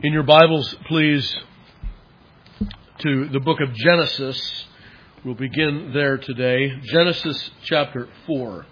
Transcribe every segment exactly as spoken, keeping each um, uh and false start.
In your Bibles, please, to the book of Genesis. We'll begin there today. Genesis chapter four.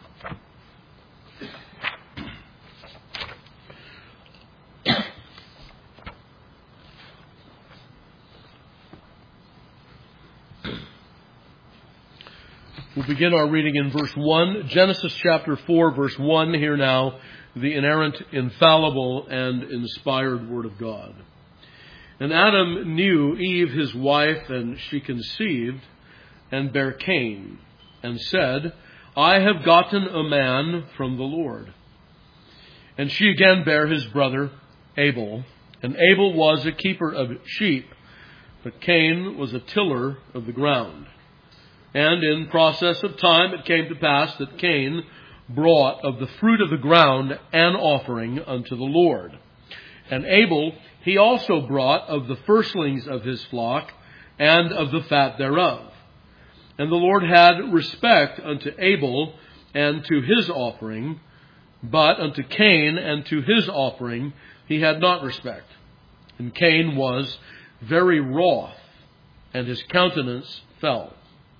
We'll begin our reading in verse one. Genesis chapter four, verse one. Here now, the inerrant, infallible, and inspired Word of God. And Adam knew Eve his wife, and she conceived, and bare Cain, and said, I have gotten a man from the Lord. And she again bare his brother Abel. And Abel was a keeper of sheep, but Cain was a tiller of the ground. And in process of time it came to pass that Cain brought of the fruit of the ground an offering unto the Lord. And Abel he also brought of the firstlings of his flock and of the fat thereof. And the Lord had respect unto Abel and to his offering, but unto Cain and to his offering he had not respect. And Cain was very wroth, and his countenance fell.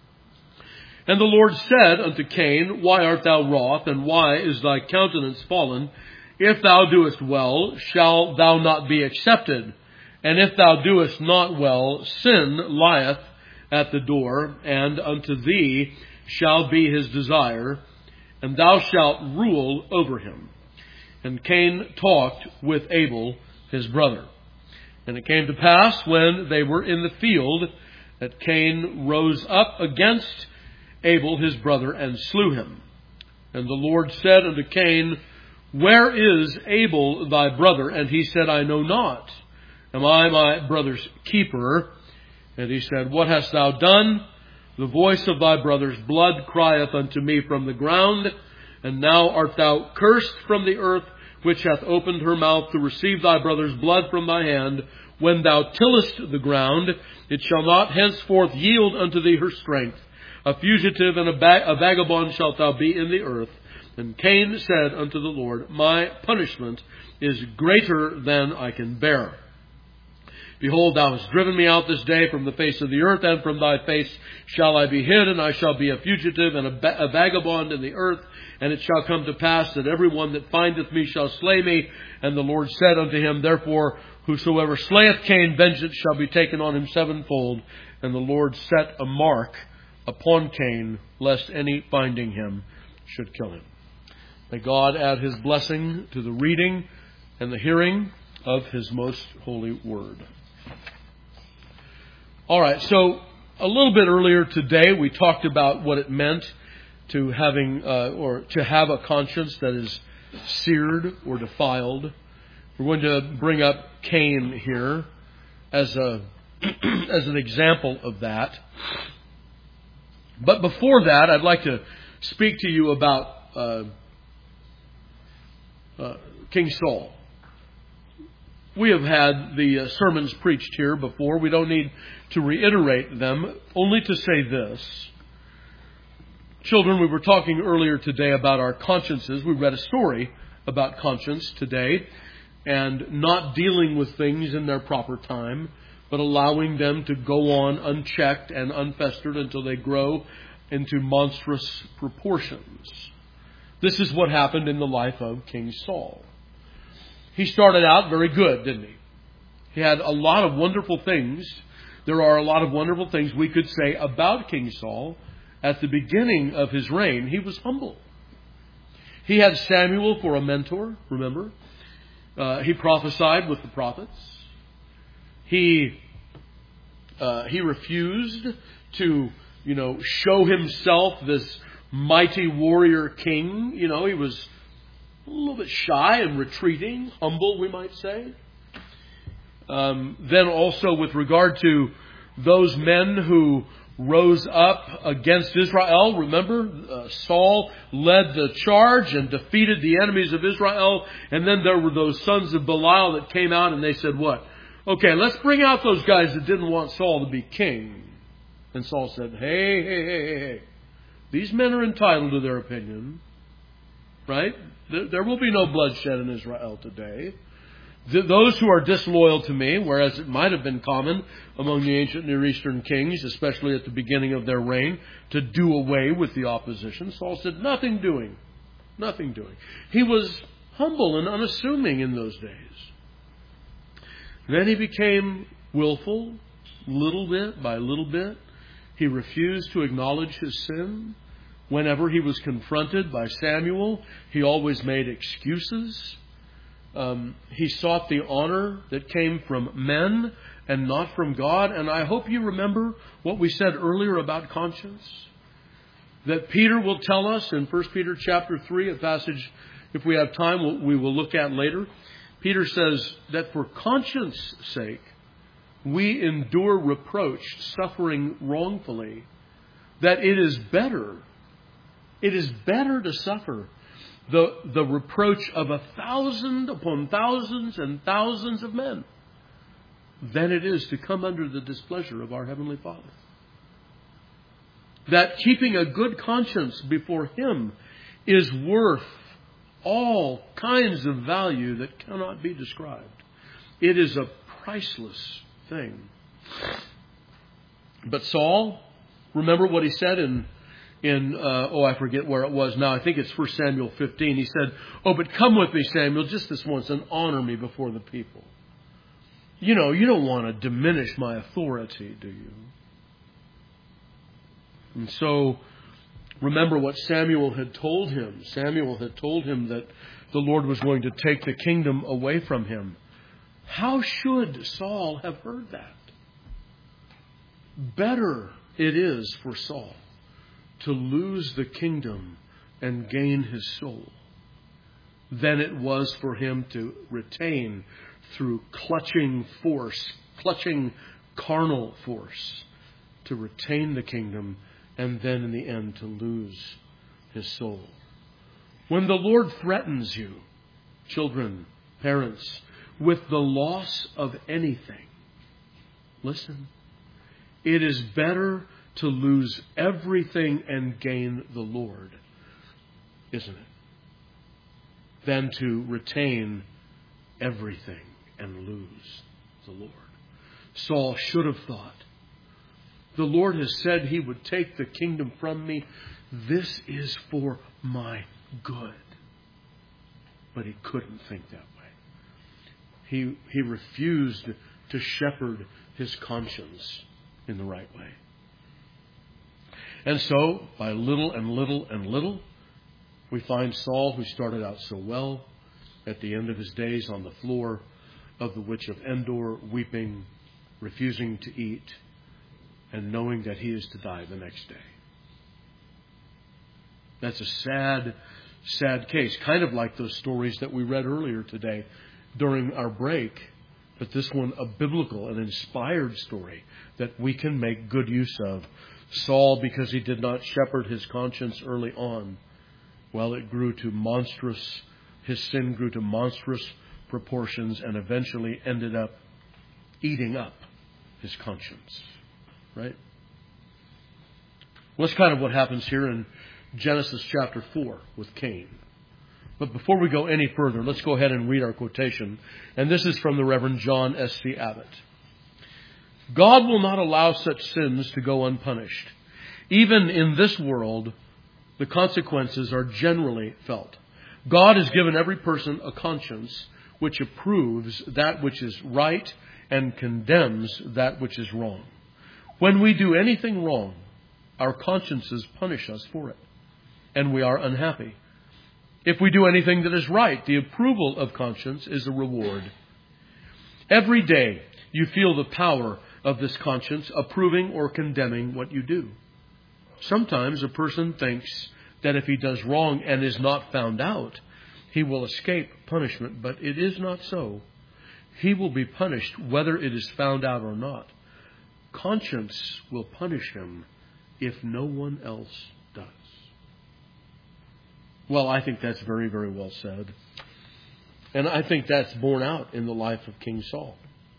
And the Lord said unto Cain, Why art thou wroth, and why is thy countenance fallen? If thou doest well, shall thou not be accepted? And if thou doest not well, sin lieth at the door, and unto thee shall be his desire, and thou shalt rule over him. And Cain talked with Abel his brother. And it came to pass, when they were in the field, that Cain rose up against Abel his brother, and slew him. And the Lord said unto Cain, Where is Abel thy brother? And he said, I know not. Am I my brother's keeper? And he said, What hast thou done? The voice of thy brother's blood crieth unto me from the ground. And now art thou cursed from the earth, which hath opened her mouth to receive thy brother's blood from thy hand. When thou tillest the ground, it shall not henceforth yield unto thee her strength. A fugitive and a, bag- a vagabond shalt thou be in the earth. And Cain said unto the Lord, My punishment is greater than I can bear. Behold, thou hast driven me out this day from the face of the earth, and from thy face shall I be hid, and I shall be a fugitive and a, ba- a vagabond in the earth. And it shall come to pass that every one that findeth me shall slay me. And the Lord said unto him, Therefore, whosoever slayeth Cain, vengeance shall be taken on him sevenfold. And the Lord set a mark upon Cain, lest any finding him should kill him. May God add his blessing to the reading and the hearing of his most holy word. All right, so a little bit earlier today we talked about what it meant to having uh, or to have a conscience that is seared or defiled. We're going to bring up Cain here as a as an example of that. But before that, I'd like to speak to you about uh, uh, King Saul. We have had the uh, sermons preached here before. We don't need to reiterate them, only to say this. Children, we were talking earlier today about our consciences. We read a story about conscience today, and not dealing with things in their proper time, but allowing them to go on unchecked and unfestered until they grow into monstrous proportions. This is what happened in the life of King Saul. He started out very good, didn't he? He had a lot of wonderful things. There are a lot of wonderful things we could say about King Saul. At the beginning of his reign, he was humble. He had Samuel for a mentor, remember? Uh, he prophesied with the prophets. He uh, he refused to, you know, show himself this mighty warrior king. You know, he was a little bit shy and retreating, humble, we might say. Um, then also with regard to those men who rose up against Israel. Remember, uh, Saul led the charge and defeated the enemies of Israel. And then there were those sons of Belial that came out and they said, what? Okay, let's bring out those guys that didn't want Saul to be king. And Saul said, hey, hey, hey, hey, hey. These men are entitled to their opinion. Right? There, there will be no bloodshed in Israel today. Th- those who are disloyal to me, whereas it might have been common among the ancient Near Eastern kings, especially at the beginning of their reign, to do away with the opposition, Saul said, nothing doing. Nothing doing. He was humble and unassuming in those days. Then he became willful, little bit by little bit. He refused to acknowledge his sin. Whenever he was confronted by Samuel, he always made excuses. Um, he sought the honor that came from men and not from God. And I hope you remember what we said earlier about conscience. That Peter will tell us in First Peter chapter three, a passage, if we have time, we will look at later. Peter says that for conscience sake, we endure reproach, suffering wrongfully. That it is better, it is better to suffer the, the reproach of a thousand upon thousands and thousands of men than it is to come under the displeasure of our Heavenly Father. That keeping a good conscience before Him is worth all kinds of value that cannot be described. It is a priceless thing. But Saul, remember what he said in, in uh, oh, I forget where it was now. I think it's First Samuel fifteen. He said, oh, but come with me, Samuel, just this once and honor me before the people. You know, you don't want to diminish my authority, do you? And so, remember what Samuel had told him. Samuel had told him that the Lord was going to take the kingdom away from him. How should Saul have heard that? Better it is for Saul to lose the kingdom and gain his soul than it was for him to retain through clutching force, clutching carnal force, to retain the kingdom and then in the end to lose his soul. When the Lord threatens you, children, parents, with the loss of anything, listen, it is better to lose everything and gain the Lord, isn't it? Than to retain everything and lose the Lord. Saul should have thought, the Lord has said He would take the kingdom from me. This is for my good. But he couldn't think that way. He, he refused to shepherd his conscience in the right way. And so, by little and little and little, we find Saul, who started out so well, at the end of his days on the floor of the witch of Endor, weeping, refusing to eat, and knowing that he is to die the next day. That's a sad, sad case. Kind of like those stories that we read earlier today during our break. But this one, a biblical, an inspired story that we can make good use of. Saul, because he did not shepherd his conscience early on, well, it grew to monstrous, his sin grew to monstrous proportions and eventually ended up eating up his conscience. Right? Well, that's kind of what happens here in Genesis chapter four with Cain. But before we go any further, let's go ahead and read our quotation. And this is from the Reverend John S C Abbott. God will not allow such sins to go unpunished. Even in this world, the consequences are generally felt. God has given every person a conscience which approves that which is right and condemns that which is wrong. When we do anything wrong, our consciences punish us for it, and we are unhappy. If we do anything that is right, the approval of conscience is a reward. Every day you feel the power of this conscience approving or condemning what you do. Sometimes a person thinks that if he does wrong and is not found out, he will escape punishment, but it is not so. He will be punished whether it is found out or not. Conscience will punish him if no one else does. Well, I think that's very, very well said. And I think that's borne out in the life of King Saul.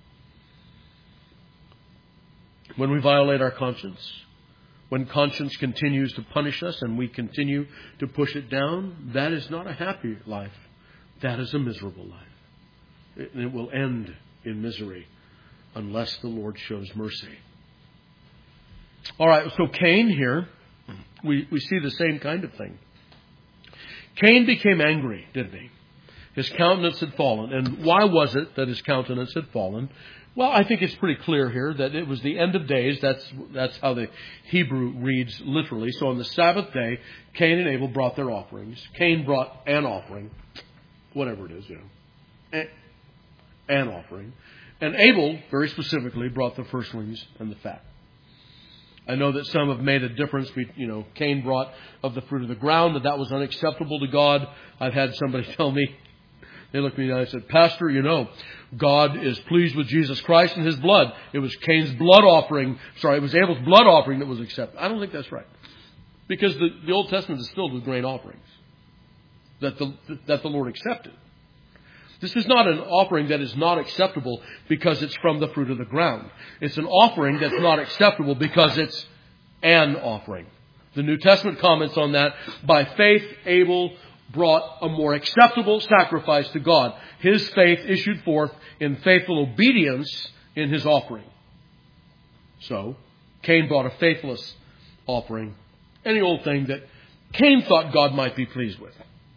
When we violate our conscience, when conscience continues to punish us and we continue to push it down, that is not a happy life. That is a miserable life. it will end in misery unless the Lord shows mercy. All right, so Cain here, we, we see the same kind of thing. Cain became angry, didn't he? His countenance had fallen. And why was it that his countenance had fallen? Well, I think it's pretty clear here that it was the end of days. That's that's how the Hebrew reads literally. So on the Sabbath day, Cain and Abel brought their offerings. Cain brought an offering, whatever it is, you know, an offering. And Abel, very specifically, brought the firstlings and the fat. I know that some have made a difference. You know, Cain brought of the fruit of the ground, that that was unacceptable to God. I've had somebody tell me, they looked at me and I said, Pastor, you know, God is pleased with Jesus Christ and His blood. It was Cain's blood offering, sorry, it was Abel's blood offering that was accepted. I don't think that's right. Because the, the Old Testament is filled with grain offerings that the, that the Lord accepted. This is not an offering that is not acceptable because it's from the fruit of the ground. It's an offering that's not acceptable because it's an offering. The New Testament comments on that. By faith, Abel brought a more acceptable sacrifice to God. His faith issued forth in faithful obedience in his offering. So, Cain brought a faithless offering. Any old thing that Cain thought God might be pleased with.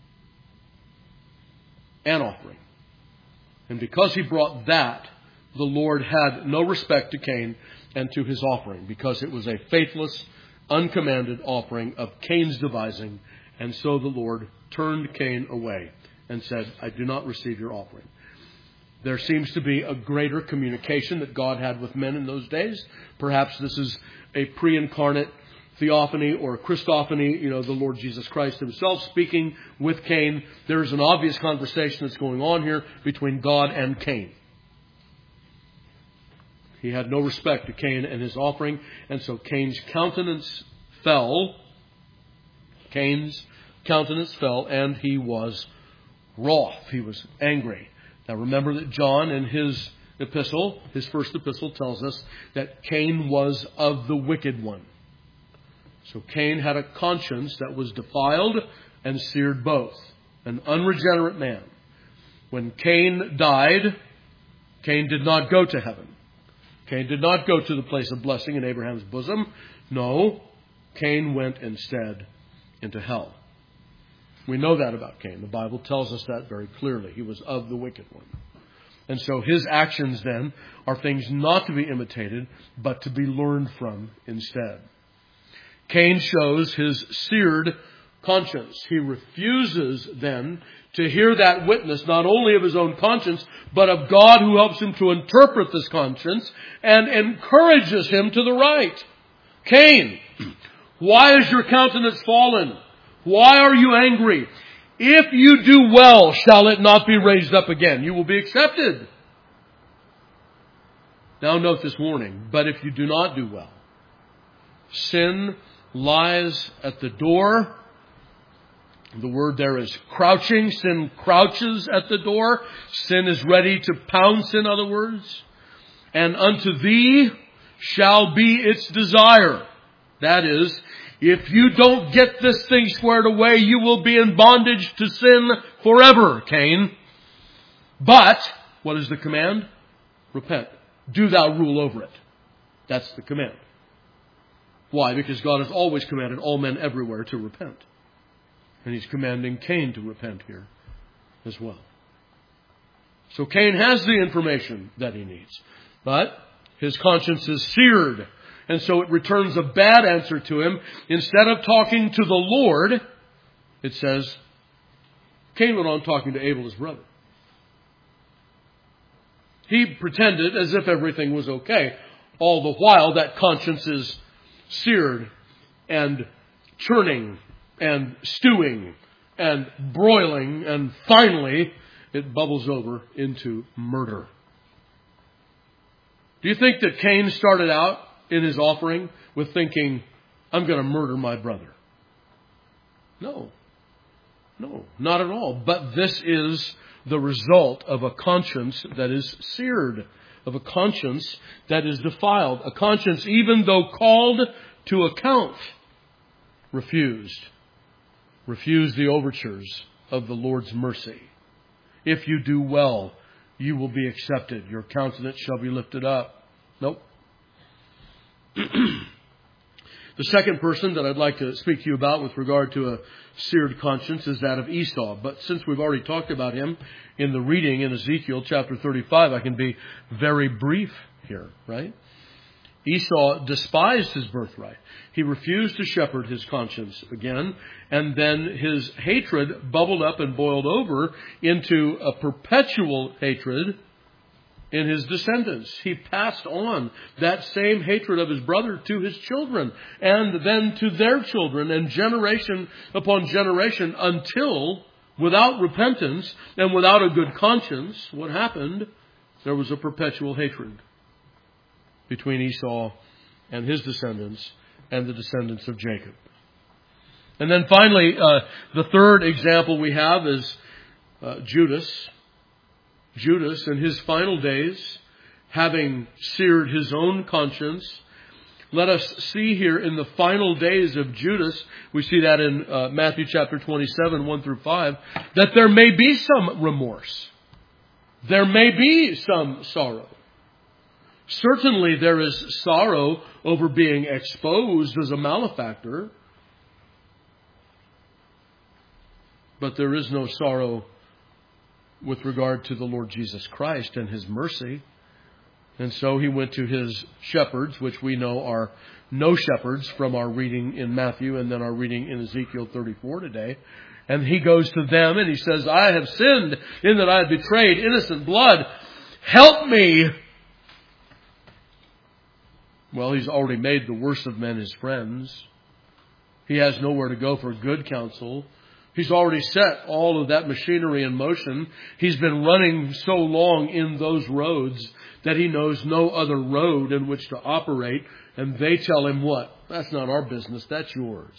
An offering. And because he brought that, the Lord had no respect to Cain and to his offering, because it was a faithless, uncommanded offering of Cain's devising. And so the Lord turned Cain away and said, I do not receive your offering. There seems to be a greater communication that God had with men in those days. Perhaps this is a pre-incarnate theophany or Christophany, you know, the Lord Jesus Christ Himself speaking with Cain. There's an obvious conversation that's going on here between God and Cain. He had no respect to Cain and his offering, and so Cain's countenance fell. Cain's countenance fell, and he was wroth. He was angry. Now remember that John in his epistle, his first epistle, tells us that Cain was of the wicked one. So Cain had a conscience that was defiled and seared both. An unregenerate man. When Cain died, Cain did not go to heaven. Cain did not go to the place of blessing in Abraham's bosom. No, Cain went instead into hell. We know that about Cain. The Bible tells us that very clearly. He was of the wicked one. And so his actions then are things not to be imitated, but to be learned from instead. Cain shows his seared conscience. He refuses then to hear that witness, not only of his own conscience, but of God who helps him to interpret this conscience and encourages him to the right. Cain, why is your countenance fallen? Why are you angry? If you do well, shall it not be raised up again? You will be accepted. Now note this warning, but if you do not do well, sin lies at the door. The word there is crouching. Sin crouches at the door. Sin is ready to pounce, in other words. And unto thee shall be its desire. That is, if you don't get this thing squared away, you will be in bondage to sin forever, Cain. But, what is the command? Repent. Do thou rule over it. That's the command. Why? Because God has always commanded all men everywhere to repent. And He's commanding Cain to repent here as well. So Cain has the information that he needs. But his conscience is seared. And so it returns a bad answer to him. Instead of talking to the Lord, it says, Cain went on talking to Abel, his brother. He pretended as if everything was okay. All the while that conscience is seared and churning and stewing and broiling, and finally it bubbles over into murder. Do you think that Cain started out in his offering with thinking, I'm going to murder my brother? No. No, not at all. But this is the result of a conscience that is seared, of a conscience that is defiled. A conscience, even though called to account, refused. Refused the overtures of the Lord's mercy. If you do well, you will be accepted. Your countenance shall be lifted up. Nope. The second person that I'd like to speak to you about with regard to a seared conscience is that of Esau. But since we've already talked about him in the reading in Ezekiel chapter thirty-five, I can be very brief here, right? Esau despised his birthright. He refused to shepherd his conscience again, and then his hatred bubbled up and boiled over into a perpetual hatred in his descendants. He passed on that same hatred of his brother to his children, and then to their children, and generation upon generation, until, without repentance and without a good conscience, what happened? There was a perpetual hatred between Esau and his descendants and the descendants of Jacob. And then finally, uh, the third example we have is uh, Judas. Judas, in his final days, having seared his own conscience. Let us see here in the final days of Judas, we see that in uh, Matthew chapter twenty-seven, one through five, that there may be some remorse. There may be some sorrow. Certainly there is sorrow over being exposed as a malefactor, but there is no sorrow with regard to the Lord Jesus Christ and His mercy. And so he went to his shepherds, which we know are no shepherds from our reading in Matthew and then our reading in Ezekiel thirty-four today. And he goes to them and he says, I have sinned in that I have betrayed innocent blood. Help me. Well, he's already made the worst of men his friends. He has nowhere to go for good counsel. He's already set all of that machinery in motion. He's been running so long in those roads that he knows no other road in which to operate. And they tell him what? That's not our business. That's yours.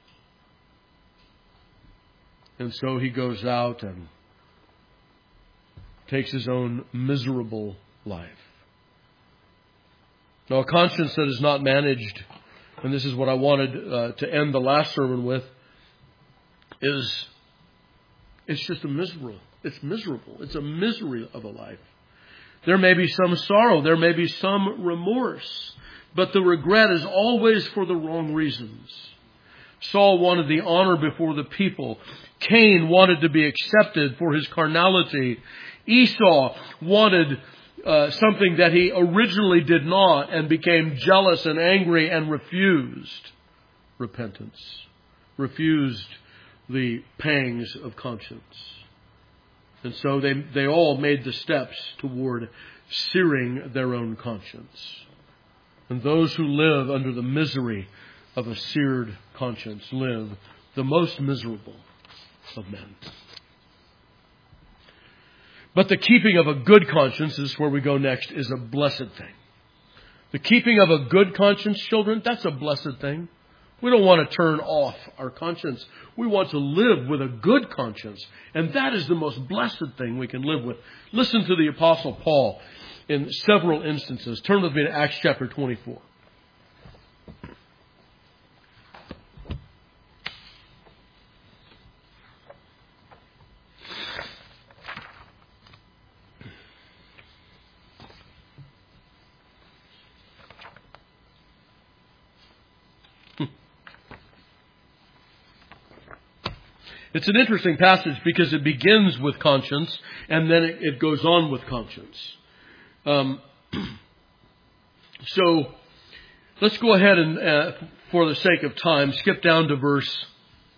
And so he goes out and takes his own miserable life. Now, a conscience that is not managed, and this is what I wanted uh, to end the last sermon with, is it's just a miserable. It's miserable. It's a misery of a life. There may be some sorrow. There may be some remorse. But the regret is always for the wrong reasons. Saul wanted the honor before the people. Cain wanted to be accepted for his carnality. Esau wanted uh, something that he originally did not and became jealous and angry and refused repentance. Refused the pangs of conscience. And so they, they all made the steps toward searing their own conscience. And those who live under the misery of a seared conscience live the most miserable of men. But the keeping of a good conscience, this is where we go next, is a blessed thing. The keeping of a good conscience, children, that's a blessed thing. We don't want to turn off our conscience. We want to live with a good conscience. And that is the most blessed thing we can live with. Listen to the Apostle Paul in several instances. Turn with me to Acts chapter twenty-four. It's an interesting passage because it begins with conscience and then it, it goes on with conscience. Um, so let's go ahead and, uh, for the sake of time, skip down to verse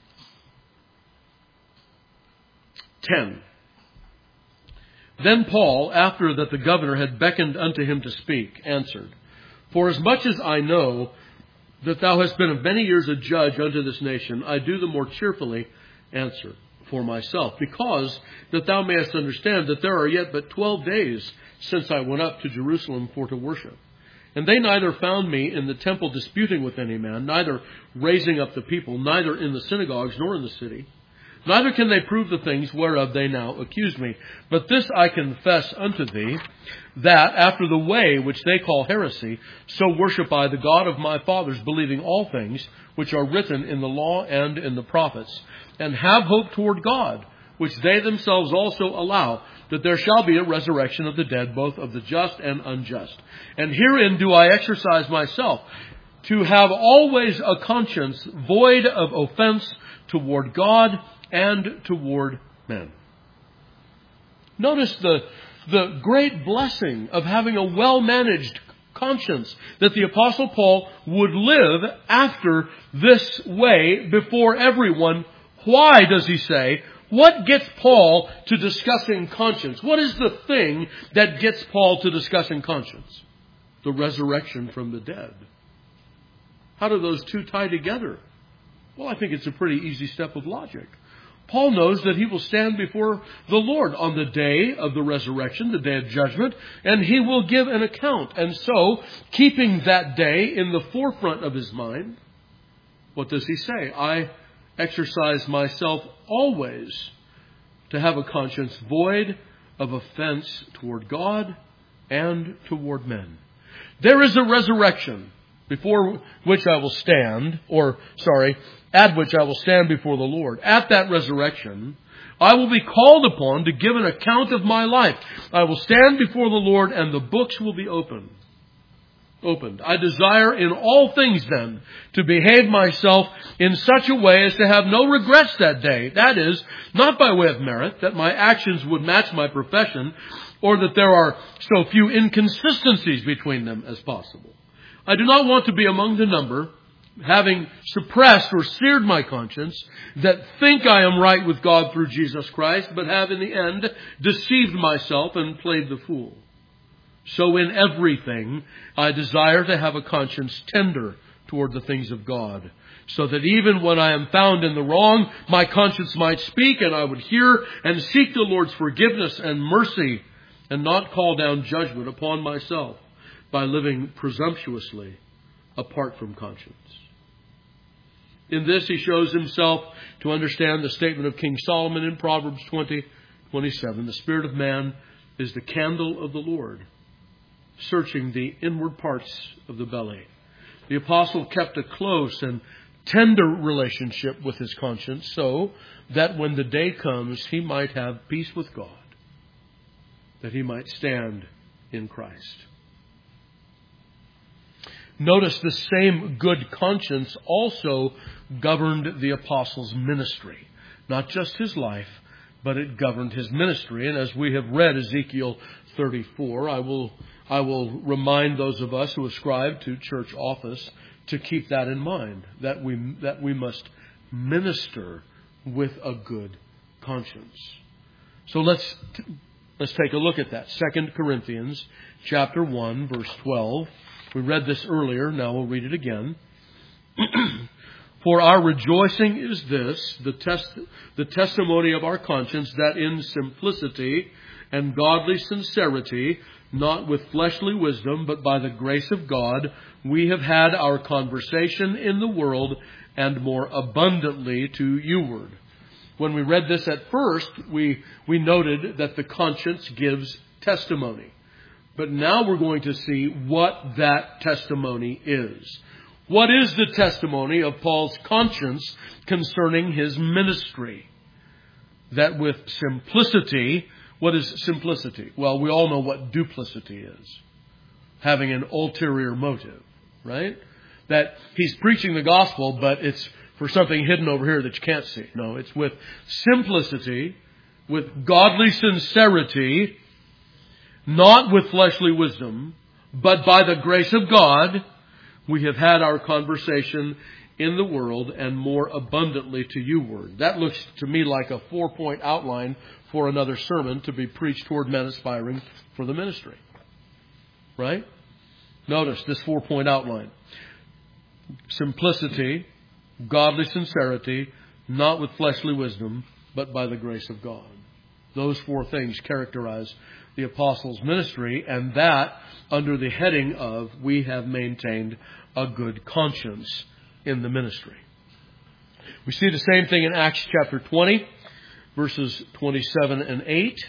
ten. Then Paul, after that the governor had beckoned unto him to speak, answered, Forasmuch as I know that thou hast been of many years a judge unto this nation, I do the more cheerfully answer for myself, because that thou mayest understand that there are yet but twelve days since I went up to Jerusalem for to worship. And they neither found me in the temple disputing with any man, neither raising up the people, neither in the synagogues nor in the city. Neither can they prove the things whereof they now accuse me. But this I confess unto thee, that after the way which they call heresy, so worship I the God of my fathers, believing all things which are written in the law and in the prophets, and have hope toward God, which they themselves also allow, that there shall be a resurrection of the dead, both of the just and unjust. And herein do I exercise myself, to have always a conscience void of offense toward God and toward men. Notice the, the great blessing of having a well-managed conscience, that the Apostle Paul would live after this way before everyone. Why does he say? What gets Paul to discussing conscience? What is the thing that gets Paul to discussing conscience? The resurrection from the dead. How do those two tie together? Well, I think it's a pretty easy step of logic. Paul knows that he will stand before the Lord on the day of the resurrection, the day of judgment, and he will give an account. And so, keeping that day in the forefront of his mind, what does he say? I exercise myself always to have a conscience void of offense toward God and toward men. There is a resurrection before which I will stand, or, sorry, at which I will stand before the Lord. At that resurrection, I will be called upon to give an account of my life. I will stand before the Lord, and the books will be opened. Opened. I desire in all things then to behave myself in such a way as to have no regrets that day. That is, not by way of merit, that my actions would match my profession, or that there are so few inconsistencies between them as possible. I do not want to be among the number, having suppressed or seared my conscience, that think I am right with God through Jesus Christ, but have in the end deceived myself and played the fool. So in everything, I desire to have a conscience tender toward the things of God, so that even when I am found in the wrong, my conscience might speak, and I would hear and seek the Lord's forgiveness and mercy, and not call down judgment upon myself by living presumptuously apart from conscience. In this, he shows himself to understand the statement of King Solomon in Proverbs twenty twenty-seven. The spirit of man is the candle of the Lord, searching the inward parts of the belly. The apostle kept a close and tender relationship with his conscience, so that when the day comes, he might have peace with God, that he might stand in Christ. Notice the same good conscience also governed the apostle's ministry. Not just his life, but it governed his ministry. And as we have read Ezekiel thirty-four, I will, I will remind those of us who ascribe to church office to keep that in mind, that we, that we must minister with a good conscience. So let's, let's take a look at that. Second Corinthians chapter one, verse twelve. We read this earlier, now we'll read it again. For our rejoicing is this, the, test, the testimony of our conscience, that in simplicity and godly sincerity, not with fleshly wisdom, but by the grace of God, we have had our conversation in the world, and more abundantly to youward. When we read this at first, we, we noted that the conscience gives testimony. But now we're going to see what that testimony is. What is the testimony of Paul's conscience concerning his ministry? That with simplicity, what is simplicity? Well, we all know what duplicity is. Having an ulterior motive, right? That he's preaching the gospel, but it's for something hidden over here that you can't see. No, it's with simplicity, with godly sincerity, not with fleshly wisdom, but by the grace of God, we have had our conversation in the world, and more abundantly to youward. That looks to me like a four-point outline for another sermon to be preached toward men aspiring for the ministry. Right? Notice this four-point outline. Simplicity, godly sincerity, not with fleshly wisdom, but by the grace of God. Those four things characterize the apostles' ministry, and that under the heading of we have maintained a good conscience in the ministry. We see the same thing in Acts chapter twenty, verses twenty-seven and eight,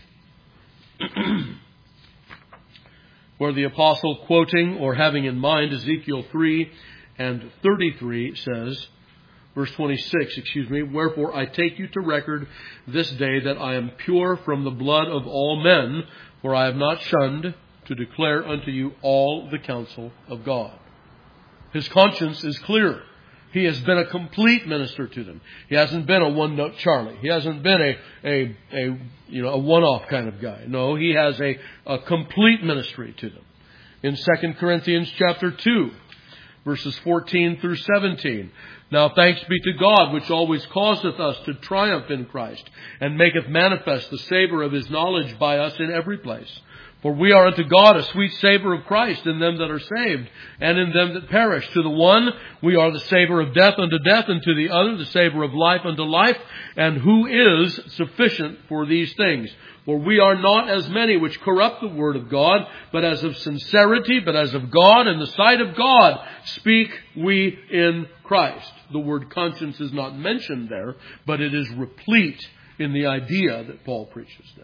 where the apostle, quoting or having in mind Ezekiel three and thirty-three, says, Verse twenty-six, excuse me, wherefore I take you to record this day that I am pure from the blood of all men, for I have not shunned to declare unto you all the counsel of God. His conscience is clear. He has been a complete minister to them. He hasn't been a one-note Charlie. He hasn't been a, a, a, you know, a one-off kind of guy. No, he has a, a complete ministry to them. In Second Corinthians chapter two, verses fourteen through seventeen. Now thanks be to God, which always causeth us to triumph in Christ, and maketh manifest the savour of His knowledge by us in every place. For we are unto God a sweet savour of Christ in them that are saved, and in them that perish. To the one we are the savour of death unto death, and to the other the savour of life unto life. And who is sufficient for these things? For we are not as many which corrupt the word of God, but as of sincerity, but as of God, in the sight of God, speak we in Christ. The word conscience is not mentioned there, but it is replete in the idea that Paul preaches there.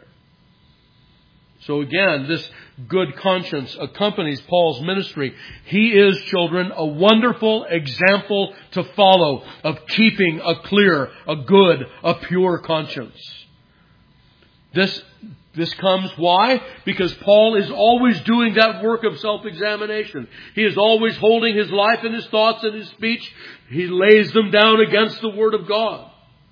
So again, this good conscience accompanies Paul's ministry. He is, children, a wonderful example to follow of keeping a clear, a good, a pure conscience. This, this comes, why? Because Paul is always doing that work of self-examination. He is always holding his life and his thoughts and his speech. He lays them down against the Word of God.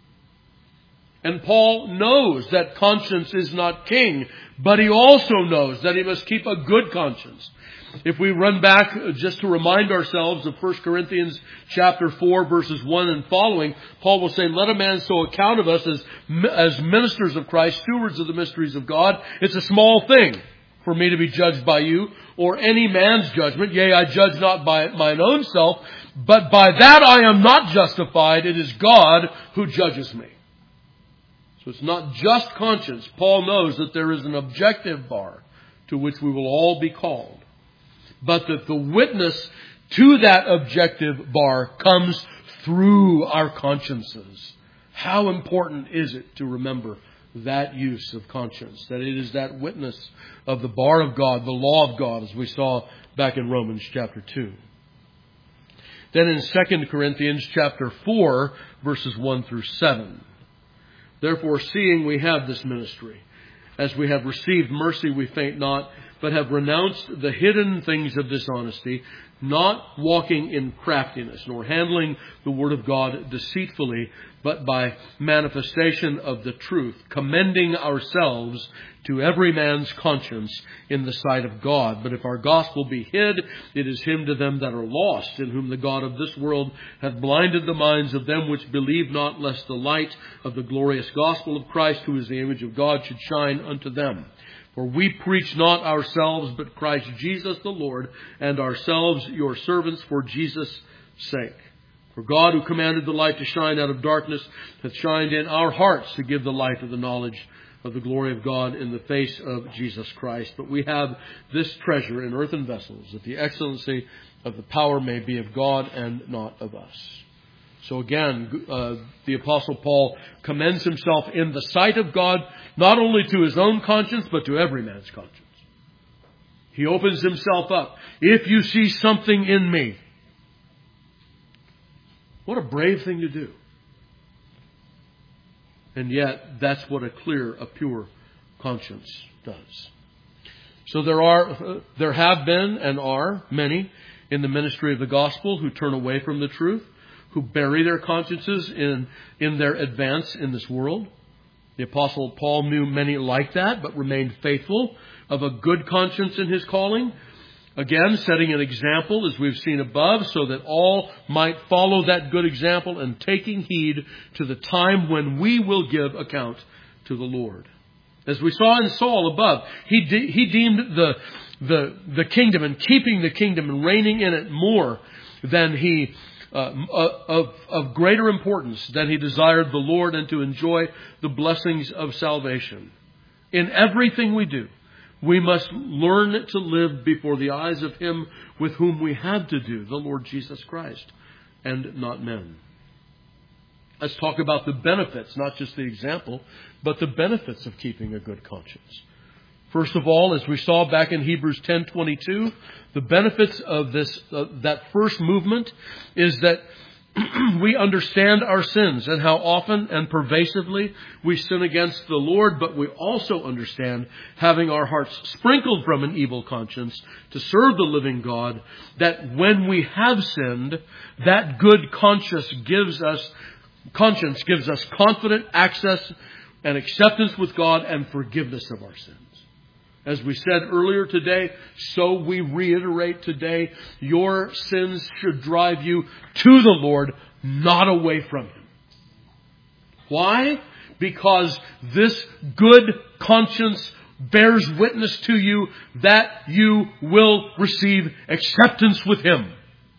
And Paul knows that conscience is not king, but he also knows that he must keep a good conscience. If we run back just to remind ourselves of First Corinthians chapter four, verses one and following, Paul will say, let a man so account of us as, as ministers of Christ, stewards of the mysteries of God. It's a small thing for me to be judged by you, or any man's judgment. Yea, I judge not by mine own self, but by that I am not justified. It is God who judges me. So it's not just conscience. Paul knows that there is an objective bar to which we will all be called. But that the witness to that objective bar comes through our consciences. How important is it to remember that use of conscience? That it is that witness of the bar of God, the law of God, as we saw back in Romans chapter two. Then in Second Corinthians chapter four, verses one through seven. Therefore, seeing we have this ministry, as we have received mercy, we faint not, but have renounced the hidden things of dishonesty, not walking in craftiness, nor handling the word of God deceitfully, but by manifestation of the truth, commending ourselves to every man's conscience in the sight of God. But if our gospel be hid, it is hid to them that are lost, in whom the God of this world hath blinded the minds of them which believe not, lest the light of the glorious gospel of Christ, who is the image of God, should shine unto them. For we preach not ourselves, but Christ Jesus the Lord, and ourselves your servants for Jesus' sake. For God, who commanded the light to shine out of darkness, hath shined in our hearts to give the light of the knowledge of the glory of God in the face of Jesus Christ. But we have this treasure in earthen vessels, that the excellency of the power may be of God and not of us. So again, uh, the Apostle Paul commends himself in the sight of God, not only to his own conscience, but to every man's conscience. He opens himself up. If you see something in me. What a brave thing to do. And yet, that's what a clear, a pure conscience does. So there are, uh, there have been and are many in the ministry of the gospel who turn away from the truth, who bury their consciences in, in their advance in this world. The Apostle Paul knew many like that, but remained faithful of a good conscience in his calling. Again, setting an example, as we've seen above, so that all might follow that good example, and taking heed to the time when we will give account to the Lord. As we saw in Saul above, he de- he deemed the, the, the kingdom and keeping the kingdom and reigning in it more than he Uh, of, of greater importance than he desired the Lord, and to enjoy the blessings of salvation. In everything we do, we must learn to live before the eyes of him with whom we have to do, the Lord Jesus Christ, and not men. Let's talk about the benefits, not just the example, but the benefits of keeping a good conscience. First of all, as we saw back in Hebrews ten twenty-two, the benefits of this uh, that first movement is that we understand our sins and how often and pervasively we sin against the Lord, but we also understand, having our hearts sprinkled from an evil conscience to serve the living God, that when we have sinned, that good conscience gives us conscience gives us confident access and acceptance with God and forgiveness of our sins. As we said earlier today, so we reiterate today, your sins should drive you to the Lord, not away from Him. Why? Because this good conscience bears witness to you that you will receive acceptance with Him.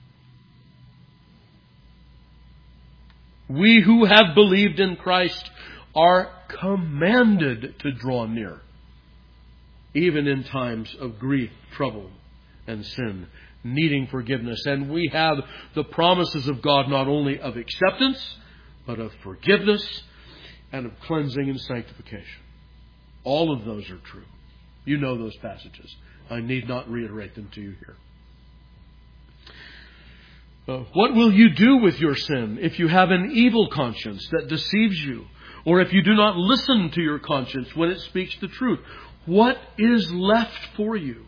We who have believed in Christ are commanded to draw near, even in times of grief, trouble, and sin, needing forgiveness. And we have the promises of God not only of acceptance, but of forgiveness and of cleansing and sanctification. All of those are true. You know those passages. I need not reiterate them to you here. Uh, what will you do with your sin if you have an evil conscience that deceives you? Or if you do not listen to your conscience when it speaks the truth? What is left for you?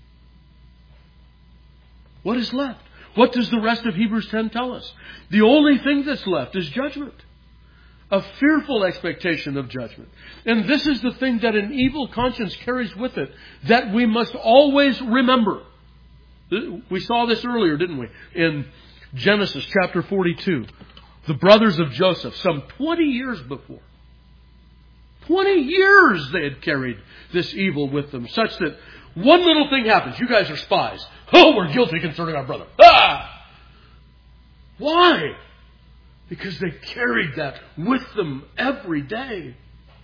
What is left? What does the rest of Hebrews ten tell us? The only thing that's left is judgment. A fearful expectation of judgment. And this is the thing that an evil conscience carries with it, that we must always remember. We saw this earlier, didn't we? In Genesis chapter forty-two. The brothers of Joseph, some twenty years before. twenty years they had carried this evil with them, such that one little thing happens. You guys are spies. Oh, we're guilty concerning our brother. Ah! Why? Because they carried that with them every day.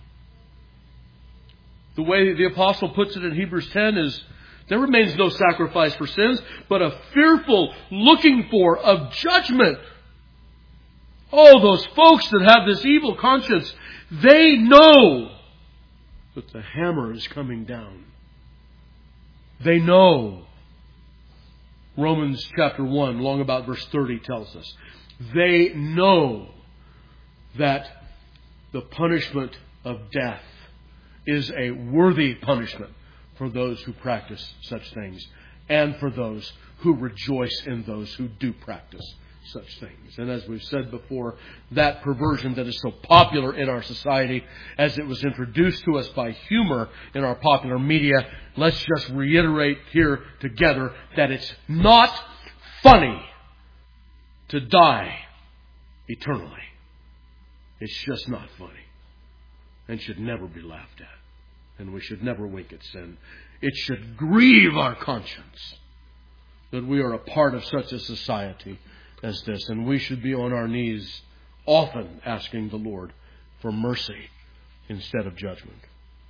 The way the apostle puts it in Hebrews ten is, there remains no sacrifice for sins, but a fearful looking for of judgment. Oh, those folks that have this evil conscience, they know that the hammer is coming down. They know. Romans chapter one, long about verse thirty, tells us. They know that the punishment of death is a worthy punishment for those who practice such things, and for those who rejoice in those who do practice such things. And as we've said before, that perversion that is so popular in our society, as it was introduced to us by humor in our popular media, let's just reiterate here together that it's not funny to die eternally. It's just not funny, and should never be laughed at. And we should never wink at sin. It should grieve our conscience that we are a part of such a society as this. And we should be on our knees often asking the Lord for mercy instead of judgment.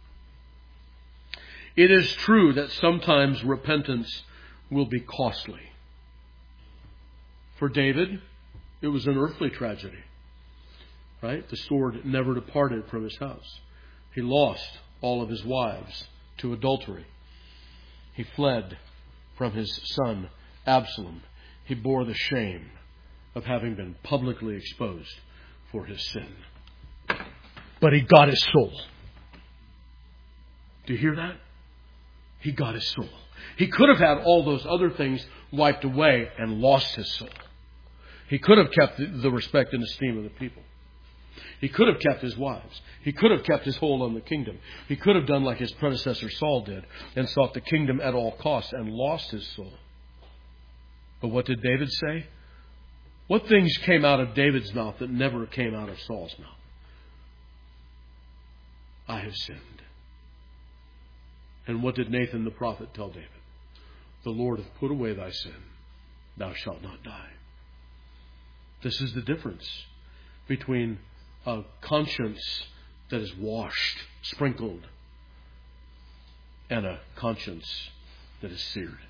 It is true that sometimes repentance will be costly. For David, it was an earthly tragedy. Right? The sword never departed from his house. He lost all of his wives to adultery. He fled from his son Absalom. He bore the shame of having been publicly exposed for his sin. But he got his soul. Do you hear that? He got his soul. He could have had all those other things wiped away and lost his soul. He could have kept the respect and esteem of the people. He could have kept his wives. He could have kept his hold on the kingdom. He could have done like his predecessor Saul did and sought the kingdom at all costs and lost his soul. But what did David say? What things came out of David's mouth that never came out of Saul's mouth? I have sinned. And what did Nathan the prophet tell David? The Lord hath put away thy sin. Thou shalt not die. This is the difference between a conscience that is washed, sprinkled, and a conscience that is seared.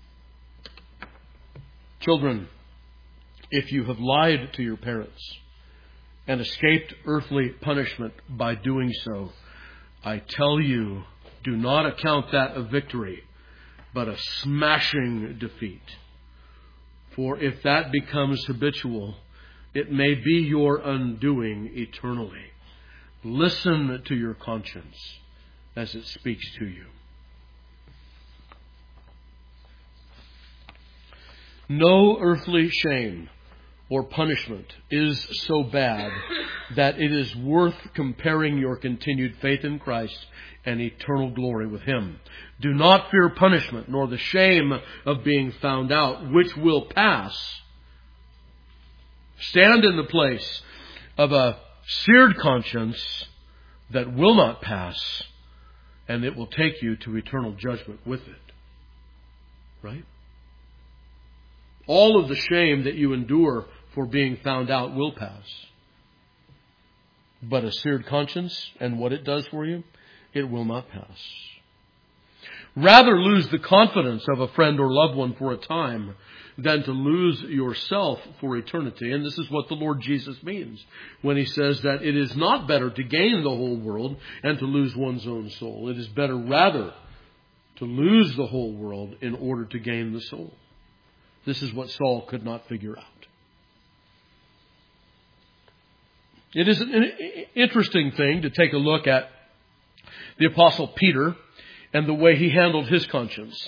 Children, if you have lied to your parents and escaped earthly punishment by doing so, I tell you, do not account that a victory, but a smashing defeat. For if that becomes habitual, it may be your undoing eternally. Listen to your conscience as it speaks to you. No earthly shame or punishment is so bad that it is worth comparing your continued faith in Christ and eternal glory with Him. Do not fear punishment, nor the shame of being found out, which will pass. Stand in the place of a seared conscience that will not pass, and it will take you to eternal judgment with it. Right? All of the shame that you endure for being found out will pass. But a seared conscience and what it does for you, it will not pass. Rather lose the confidence of a friend or loved one for a time than to lose yourself for eternity. And this is what the Lord Jesus means when He says that it is not better to gain the whole world and to lose one's own soul. It is better rather to lose the whole world in order to gain the soul. This is what Saul could not figure out. It is an interesting thing to take a look at the Apostle Peter and the way he handled his conscience.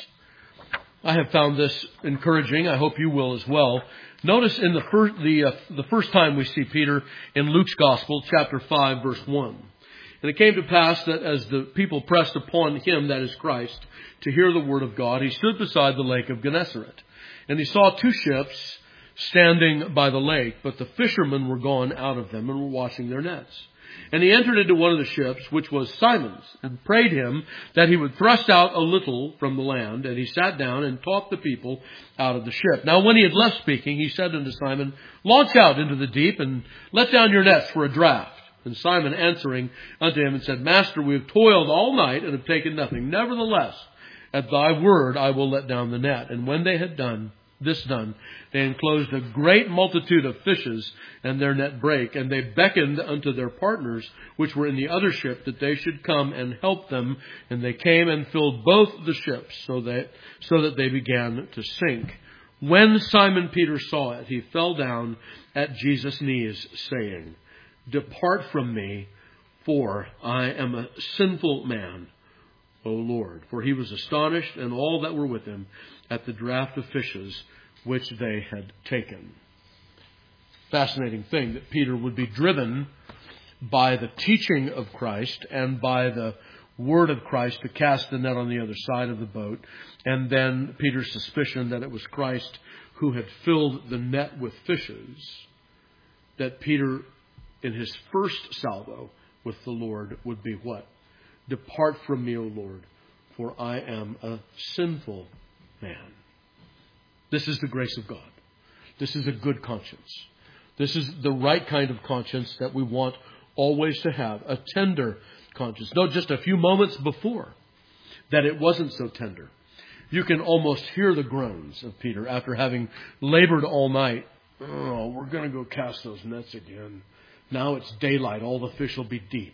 I have found this encouraging. I hope you will as well. Notice in the first, the, uh, the first time we see Peter in Luke's Gospel, chapter five, verse one. And it came to pass that as the people pressed upon him, that is Christ, to hear the word of God, he stood beside the lake of Gennesaret. And he saw two ships standing by the lake, but the fishermen were gone out of them and were washing their nets. And he entered into one of the ships, which was Simon's, and prayed him that he would thrust out a little from the land. And he sat down and taught the people out of the ship. Now when he had left speaking, he said unto Simon, Launch out into the deep, and let down your nets for a draught. And Simon answering unto him and said, Master, we have toiled all night and have taken nothing. Nevertheless, at thy word I will let down the net. And when they had done this done, they enclosed a great multitude of fishes, and their net brake. And they beckoned unto their partners, which were in the other ship, that they should come and help them. And they came and filled both the ships, so that, so that they began to sink. When Simon Peter saw it, he fell down at Jesus' knees, saying, Depart from me, for I am a sinful man, O Lord. For he was astonished, and all that were with him, at the draught of fishes which they had taken. Fascinating thing that Peter would be driven by the teaching of Christ and by the word of Christ to cast the net on the other side of the boat. And then Peter's suspicion that it was Christ who had filled the net with fishes. That Peter, in his first salvo with the Lord, would be what? Depart from me, O Lord, for I am a sinful man. This is the grace of God. This is a good conscience. This is the right kind of conscience that we want always to have. A tender conscience. No, just a few moments before that it wasn't so tender. You can almost hear the groans of Peter after having labored all night. Oh, we're going to go cast those nets again. Now it's daylight. All the fish will be deep.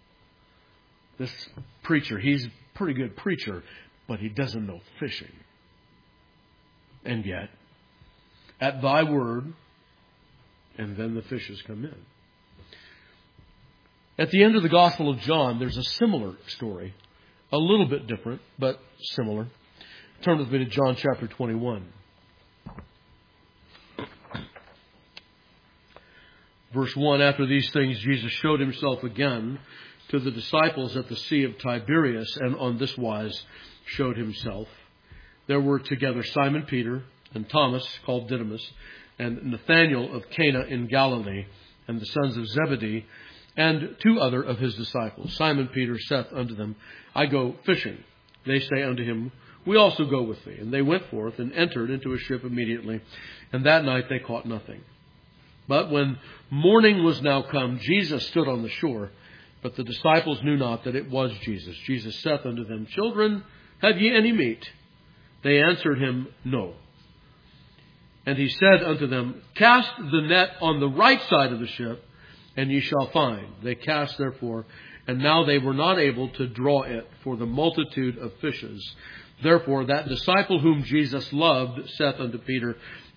This preacher, he's a pretty good preacher, but he doesn't know fishing. And yet, at thy word, and then the fishes come in. At the end of the Gospel of John, there's a similar story. A little bit different, but similar. Turn with me to John chapter twenty-one. Verse one, after these things, Jesus showed himself again to the disciples at the Sea of Tiberias, and on this wise showed himself. There were together Simon Peter and Thomas, called Didymus, and Nathanael of Cana in Galilee, and the sons of Zebedee, and two other of his disciples. Simon Peter saith unto them, I go fishing. They say unto him, We also go with thee. And they went forth and entered into a ship immediately, and that night they caught nothing. But when morning was now come, Jesus stood on the shore, but the disciples knew not that it was Jesus. Jesus saith unto them, Children, have ye any meat? They answered him, No. And he said unto them, Cast the net on the right side of the ship, and ye shall find. They cast therefore, and now they were not able to draw it for the multitude of fishes. Therefore that disciple whom Jesus loved saith unto Peter,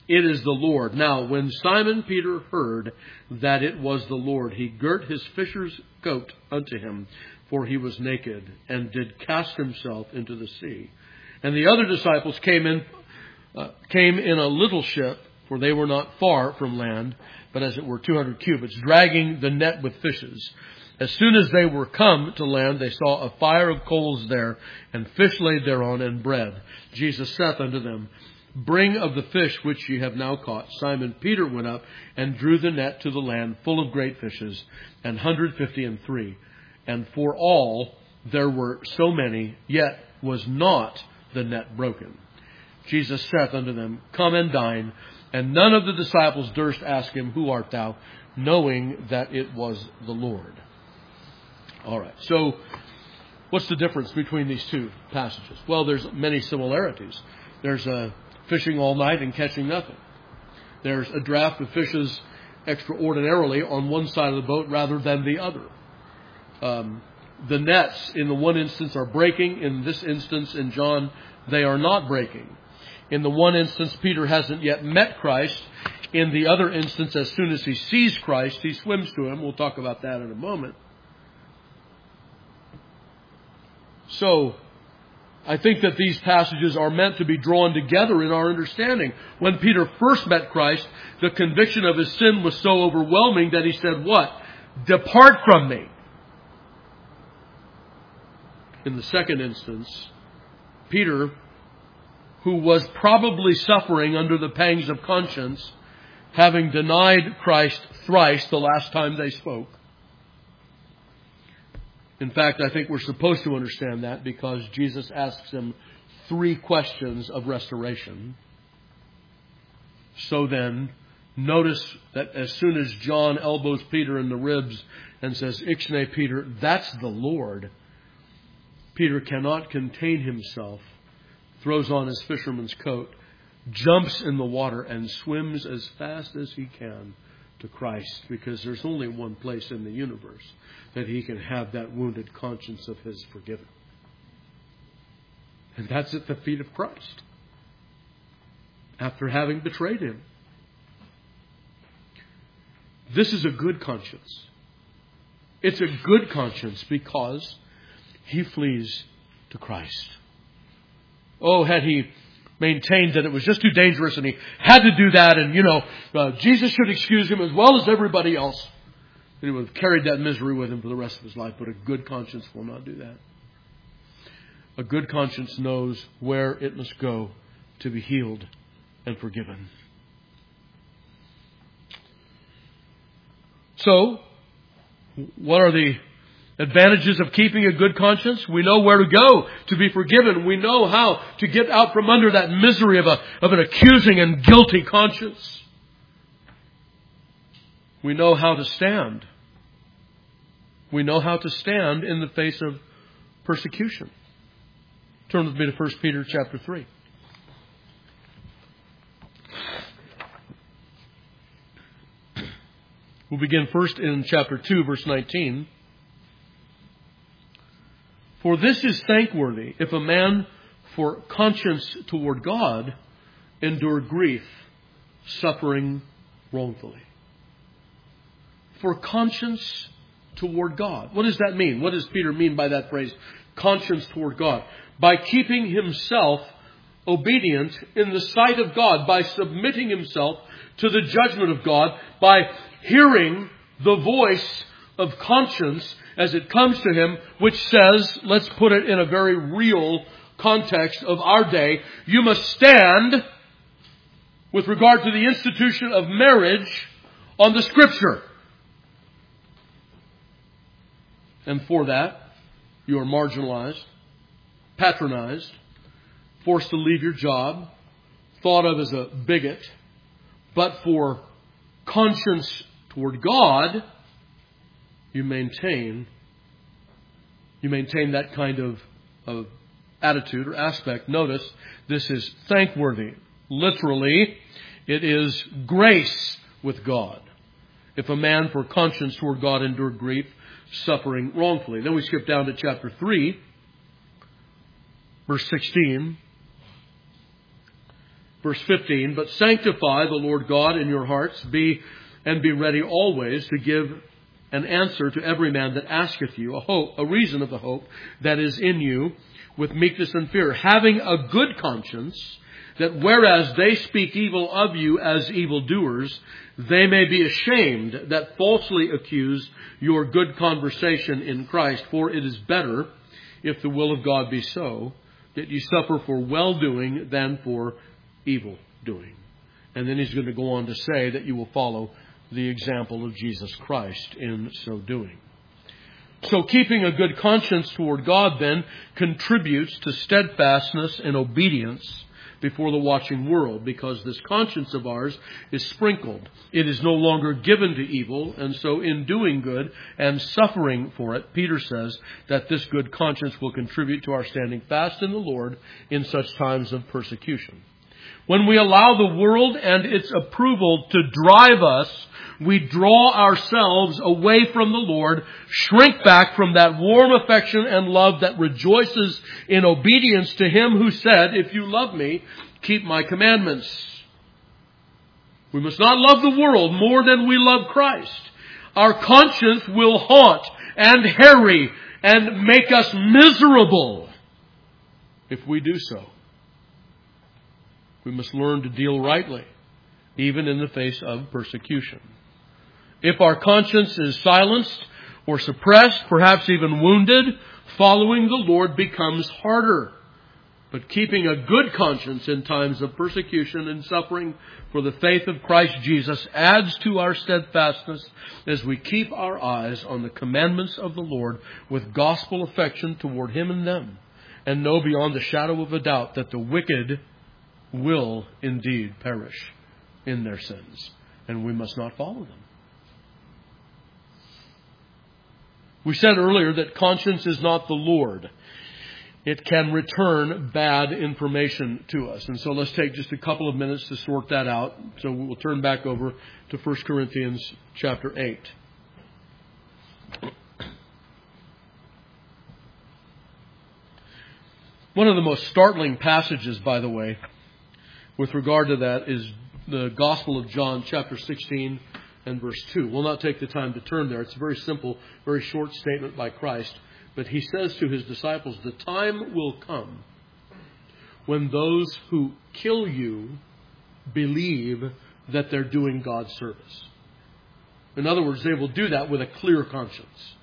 it is the Lord. Now, when Simon Peter heard that it was the Lord, he girt his fisher's coat unto him, for he was naked, and did cast himself into the sea. And the other disciples came in, uh, came in a little ship, for they were not far from land, but as it were two hundred cubits, dragging the net with fishes. As soon as they were come to land, they saw a fire of coals there, and fish laid thereon, and bread. Jesus saith unto them, Bring of the fish which ye have now caught. Simon Peter went up and drew the net to the land, full of great fishes, an hundred fifty and three. And for all there were so many, yet was not the net broken. Jesus saith unto them, Come and dine. And none of the disciples durst ask him, Who art thou? Knowing that it was the Lord. All right. So, what's the difference between these two passages? Well, there's many similarities. There's a fishing all night and catching nothing. There's a draft of fishes extraordinarily on one side of the boat rather than the other. Um, the nets in the one instance are breaking. In this instance, in John, they are not breaking. In the one instance, Peter hasn't yet met Christ. In the other instance, as soon as he sees Christ, he swims to him. We'll talk about that in a moment. So, I think that these passages are meant to be drawn together in our understanding. When Peter first met Christ, the conviction of his sin was so overwhelming that he said, what? Depart from me. In the second instance, Peter, who was probably suffering under the pangs of conscience, having denied Christ thrice the last time they spoke. In fact, I think we're supposed to understand that because Jesus asks him three questions of restoration. So then, notice that as soon as John elbows Peter in the ribs and says, Ixnay, Peter, that's the Lord, Peter cannot contain himself, throws on his fisherman's coat, jumps in the water, and swims as fast as he can to Christ, because there's only one place in the universe that he can have that wounded conscience of his forgiven. And that's at the feet of Christ, after having betrayed him. This is a good conscience. It's a good conscience because he flees to Christ. Oh, had he maintained that it was just too dangerous and he had to do that, and, you know, uh, Jesus should excuse him as well as everybody else, and he would have carried that misery with him for the rest of his life. But a good conscience will not do that. A good conscience knows where it must go to be healed and forgiven. So, what are the advantages of keeping a good conscience? We know where to go to be forgiven. We know how to get out from under that misery of a of an accusing and guilty conscience. We know how to stand. We know how to stand in the face of persecution. Turn with me to First Peter chapter three. We'll begin first in chapter two, verse nineteen. For this is thankworthy, if a man for conscience toward God endure grief, suffering wrongfully. For conscience toward God. What does that mean? What does Peter mean by that phrase? Conscience toward God. By keeping himself obedient in the sight of God, by submitting himself to the judgment of God, by hearing the voice of conscience as it comes to him, which says, let's put it in a very real context of our day, you must stand with regard to the institution of marriage on the Scripture. And for that, you are marginalized, patronized, forced to leave your job, thought of as a bigot. But for conscience toward God, you maintain you maintain that kind of, of attitude or aspect. Notice, this is thankworthy. Literally, it is grace with God. If a man for conscience toward God endured grief, suffering wrongfully. Then we skip down to chapter three, verse sixteen. Verse fifteen, but sanctify the Lord God in your hearts, be and be ready always to give an answer to every man that asketh you, a hope, a reason of the hope that is in you, with meekness and fear, having a good conscience, that whereas they speak evil of you as evildoers, they may be ashamed that falsely accuse your good conversation in Christ. For it is better, if the will of God be so, that you suffer for well-doing than for evil doing. And then he's going to go on to say that you will follow the example of Jesus Christ in so doing. So keeping a good conscience toward God then contributes to steadfastness and obedience before the watching world, because this conscience of ours is sprinkled. It is no longer given to evil, and so in doing good and suffering for it, Peter says that this good conscience will contribute to our standing fast in the Lord in such times of persecution. When we allow the world and its approval to drive us, we draw ourselves away from the Lord, shrink back from that warm affection and love that rejoices in obedience to Him who said, if you love me, keep my commandments. We must not love the world more than we love Christ. Our conscience will haunt and harry and make us miserable if we do so. We must learn to deal rightly, even in the face of persecution. If our conscience is silenced or suppressed, perhaps even wounded, following the Lord becomes harder. But keeping a good conscience in times of persecution and suffering for the faith of Christ Jesus adds to our steadfastness as we keep our eyes on the commandments of the Lord with gospel affection toward Him and them, and know beyond the shadow of a doubt that the wicked will indeed perish in their sins, and we must not follow them. We said earlier that conscience is not the Lord. It can return bad information to us. And so let's take just a couple of minutes to sort that out. So we will turn back over to First Corinthians chapter eight. One of the most startling passages, by the way, with regard to that is the Gospel of John chapter sixteen and verse two. We'll not take the time to turn there. It's a very simple, very short statement by Christ. But He says to His disciples, the time will come when those who kill you believe that they're doing God's service. In other words, they will do that with a clear conscience.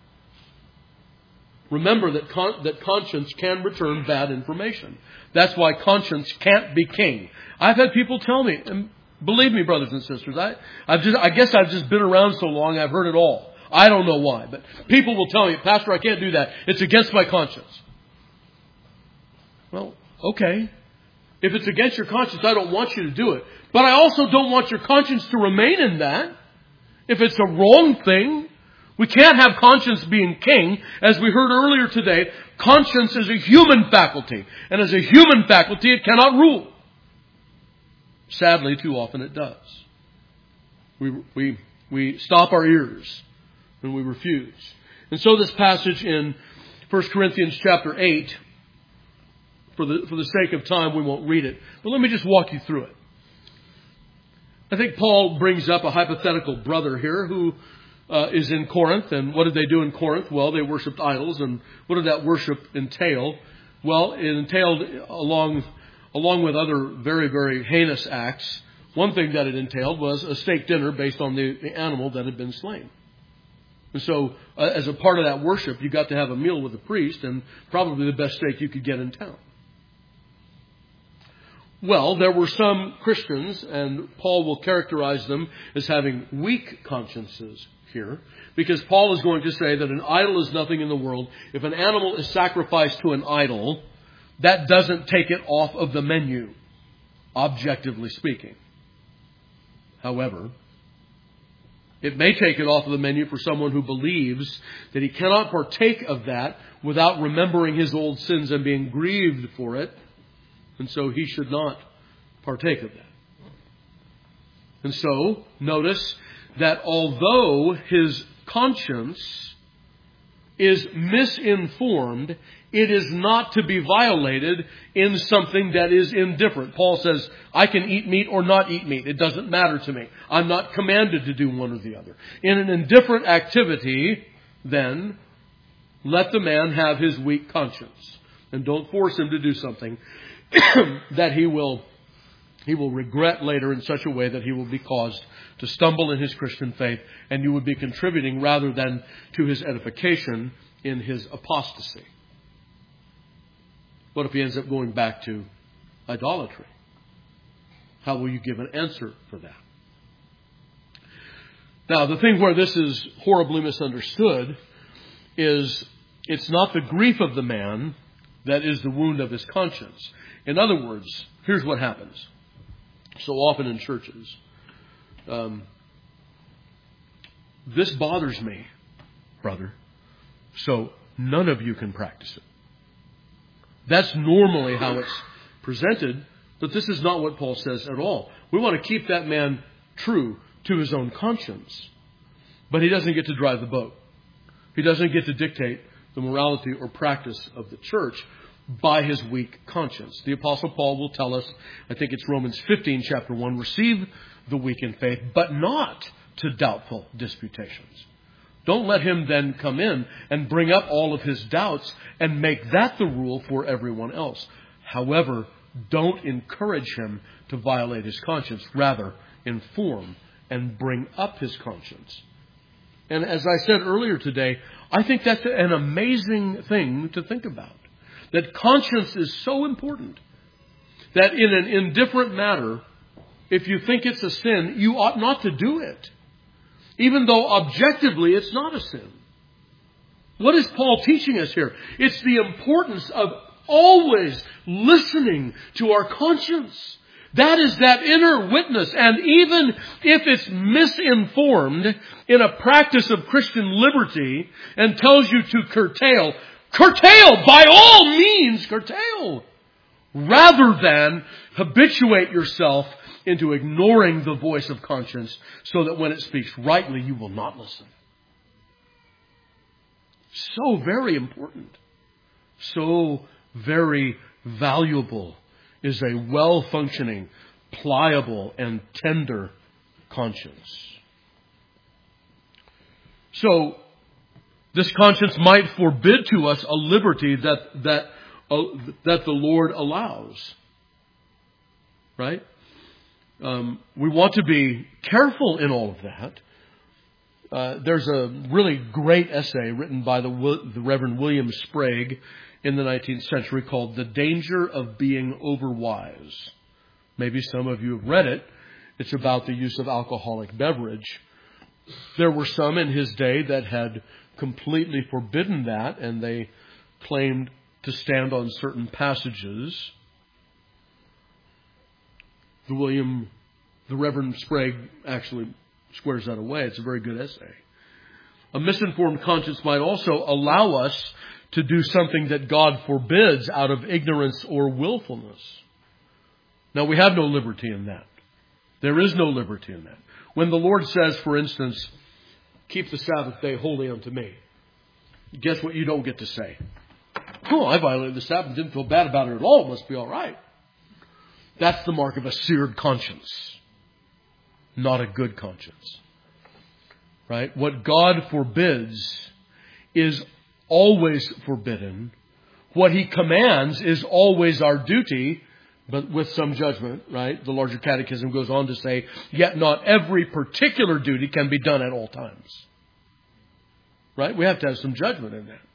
Remember that con- that conscience can return bad information. That's why conscience can't be king. I've had people tell me, and believe me, brothers and sisters, I, I've just, I guess I've just been around so long, I've heard it all. I don't know why, but people will tell me, Pastor, I can't do that. It's against my conscience. Well, okay. If it's against your conscience, I don't want you to do it. But I also don't want your conscience to remain in that. If it's a wrong thing, we can't have conscience being king. As we heard earlier today, conscience is a human faculty. And as a human faculty, it cannot rule. Sadly, too often it does. We, we, we stop our ears and we refuse. And so this passage in First Corinthians chapter eight, for the, for the sake of time, we won't read it. But let me just walk you through it. I think Paul brings up a hypothetical brother here who uh, is in Corinth. And what did they do in Corinth? Well, they worshipped idols. And what did that worship entail? Well, it entailed, along, along with other very, very heinous acts, one thing that it entailed was a steak dinner based on the, the animal that had been slain. And so, uh, as a part of that worship, you got to have a meal with the priest, and probably the best steak you could get in town. Well, there were some Christians, and Paul will characterize them as having weak consciences here, because Paul is going to say that an idol is nothing in the world. If an animal is sacrificed to an idol, that doesn't take it off of the menu, objectively speaking. However, it may take it off of the menu for someone who believes that he cannot partake of that without remembering his old sins and being grieved for it. And so he should not partake of that. And so, notice that although his conscience is misinformed, it is not to be violated in something that is indifferent. Paul says, I can eat meat or not eat meat. It doesn't matter to me. I'm not commanded to do one or the other. In an indifferent activity, then, let the man have his weak conscience. And don't force him to do something that he will, he will regret later in such a way that he will be caused to stumble in his Christian faith, and you would be contributing rather than to his edification in his apostasy. What if he ends up going back to idolatry? How will you give an answer for that? Now, the thing where this is horribly misunderstood is it's not the grief of the man that is the wound of his conscience. In other words, here's what happens so often in churches. Um, this bothers me, brother, so none of you can practice it. That's normally how it's presented, but this is not what Paul says at all. We want to keep that man true to his own conscience, but he doesn't get to drive the boat. He doesn't get to dictate the morality or practice of the church by his weak conscience. The Apostle Paul will tell us, I think it's Romans fifteen, chapter one, receive the weak in faith, but not to doubtful disputations. Don't let him then come in and bring up all of his doubts and make that the rule for everyone else. However, don't encourage him to violate his conscience. Rather, inform and bring up his conscience. And as I said earlier today, I think that's an amazing thing to think about. That conscience is so important that in an indifferent matter, if you think it's a sin, you ought not to do it. Even though objectively it's not a sin. What is Paul teaching us here? It's the importance of always listening to our conscience. That is that inner witness. And even if it's misinformed in a practice of Christian liberty and tells you to curtail, curtail! By all means, curtail! Rather than habituate yourself into ignoring the voice of conscience so that when it speaks rightly, you will not listen. So very important. So very valuable is a well-functioning, pliable, and tender conscience. So, this conscience might forbid to us a liberty that that uh, that the Lord allows. Right? Um, we want to be careful in all of that. Uh, there's a really great essay written by the, the Reverend William Sprague in the nineteenth century called The Danger of Being Overwise. Maybe some of you have read it. It's about the use of alcoholic beverage. There were some in his day that had completely forbidden that, and they claimed to stand on certain passages. The William, the Reverend Sprague actually squares that away. It's a very good essay. A misinformed conscience might also allow us to do something that God forbids out of ignorance or willfulness. Now, we have no liberty in that. There is no liberty in that. When the Lord says, for instance, keep the Sabbath day holy unto me, guess what you don't get to say? Oh, I violated the Sabbath, didn't feel bad about it at all. It must be all right. That's the mark of a seared conscience, not a good conscience. Right? What God forbids is always forbidden. What He commands is always our duty, but with some judgment, right? The larger catechism goes on to say, yet not every particular duty can be done at all times. Right? We have to have some judgment in that.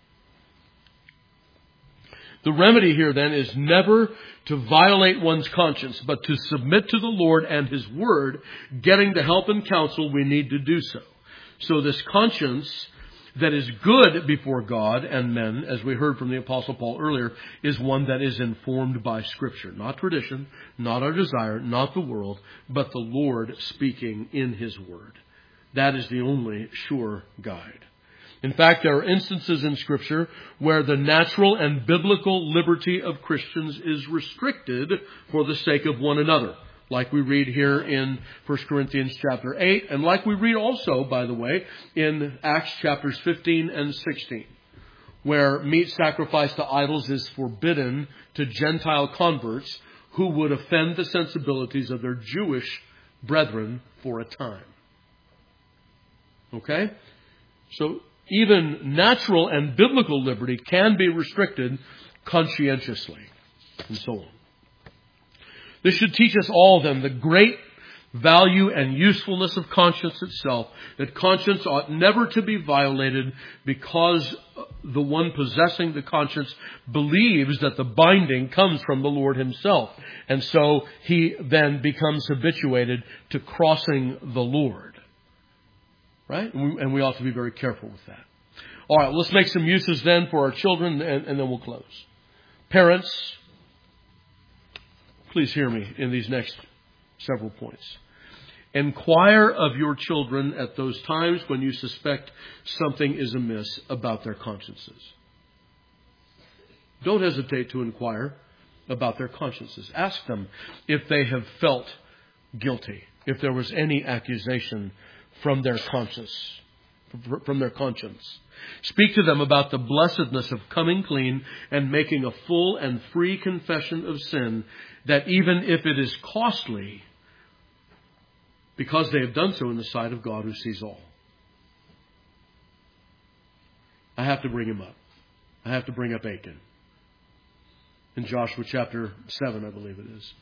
The remedy here then is never to violate one's conscience, but to submit to the Lord and His Word, getting the help and counsel we need to do so. So this conscience that is good before God and men, as we heard from the Apostle Paul earlier, is one that is informed by Scripture. Not tradition, not our desire, not the world, but the Lord speaking in His Word. That is the only sure guide. In fact, there are instances in Scripture where the natural and biblical liberty of Christians is restricted for the sake of one another. Like we read here in First Corinthians chapter eight, and like we read also, by the way, in Acts chapters fifteen and sixteen. where meat sacrificed to idols is forbidden to Gentile converts who would offend the sensibilities of their Jewish brethren for a time. Okay? So even natural and biblical liberty can be restricted conscientiously, and so on. This should teach us all, then, the great value and usefulness of conscience itself, that conscience ought never to be violated because the one possessing the conscience believes that the binding comes from the Lord himself. And so he then becomes habituated to crossing the Lord. Right? And we, and we ought to be very careful with that. All right, let's make some uses then for our children, and, and then we'll close. Parents, please hear me in these next several points. Inquire of your children at those times when you suspect something is amiss about their consciences. Don't hesitate to inquire about their consciences. Ask them if they have felt guilty, if there was any accusation from their conscience, from their conscience. Speak to them about the blessedness of coming clean and making a full and free confession of sin, that even if it is costly, because they have done so in the sight of God who sees all. I have to bring him up. I have to bring up Achan. In Joshua chapter seven, I believe it is.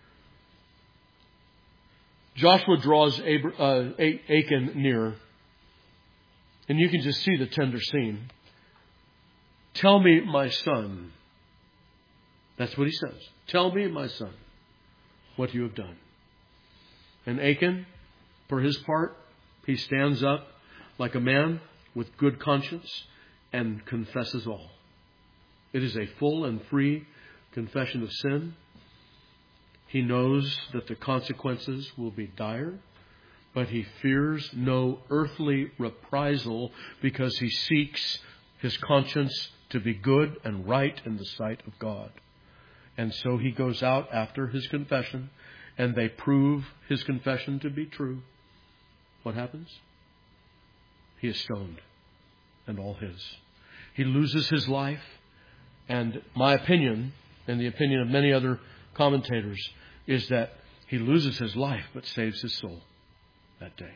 Joshua draws Achan near, and you can just see the tender scene. Tell me, my son. That's what he says. Tell me, my son, what you have done. And Achan, for his part, he stands up like a man with good conscience and confesses all. It is a full and free confession of sin. He knows that the consequences will be dire, but he fears no earthly reprisal because he seeks his conscience to be good and right in the sight of God. And so he goes out after his confession, and they prove his confession to be true. What happens? He is stoned, and all his. He loses his life, and my opinion, and the opinion of many other commentators, is that he loses his life but saves his soul that day.